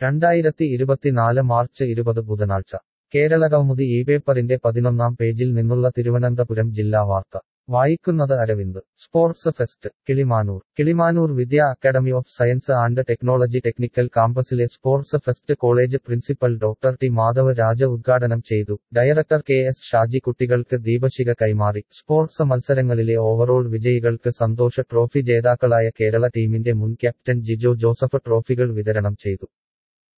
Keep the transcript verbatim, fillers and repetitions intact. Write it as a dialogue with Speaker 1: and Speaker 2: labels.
Speaker 1: രണ്ടായിരത്തി ഇരുപത്തിനാല് മാർച്ച് ഇരുപത് ബുധനാഴ്ച കേരളകൗമുദി ഈ പേപ്പറിന്റെ പതിനൊന്നാം പേജിൽ നിന്നുള്ള തിരുവനന്തപുരം ജില്ലാ വാർത്ത വായിക്കുന്നത് Aravind. Sports fest Kilimanoor. Kilimanoor Vidya academy of science and technology technical കാമ്പസിലെ sports fest college principal doctor T Madhav Raja ഉദ്ഘാടനം ചെയ്തു. ഡയറക്ടർ കെ എസ് ഷാജി കുട്ടികൾക്ക് ദീപശിഖ കൈമാറി. സ്പോർട്സ് മത്സരങ്ങളിലെ ഓവറോൾ വിജയികൾക്ക് സന്തോഷ ട്രോഫി, ജേതാക്കളായ കേരള ടീമിന്റെ മുൻ ക്യാപ്റ്റൻ ജിജോ ജോസഫ് ട്രോഫികൾ വിതരണം ചെയ്തു.